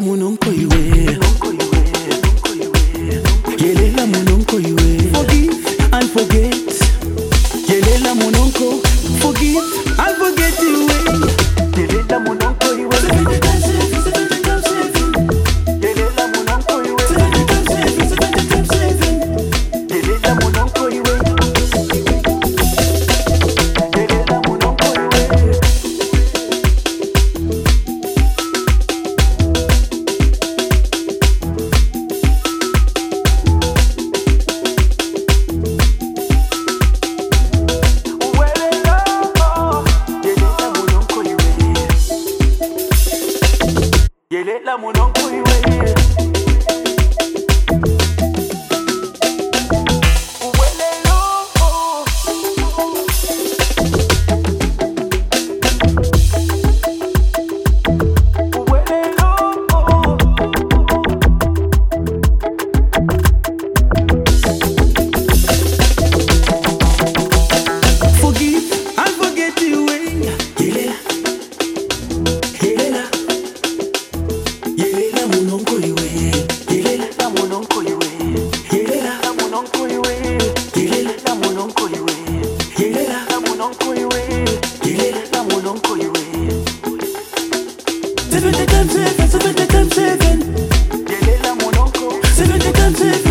mononko iwe. Yelela mononko iwe. Forgive and forget. Yelela mononko. Forgive and forget iwe. Yelela mononko iwe. Yelela mononko iwe. Yelela mononko iwe. Yelela mononko iwe. Seven times seven. Yelela mononko. 70 times 7.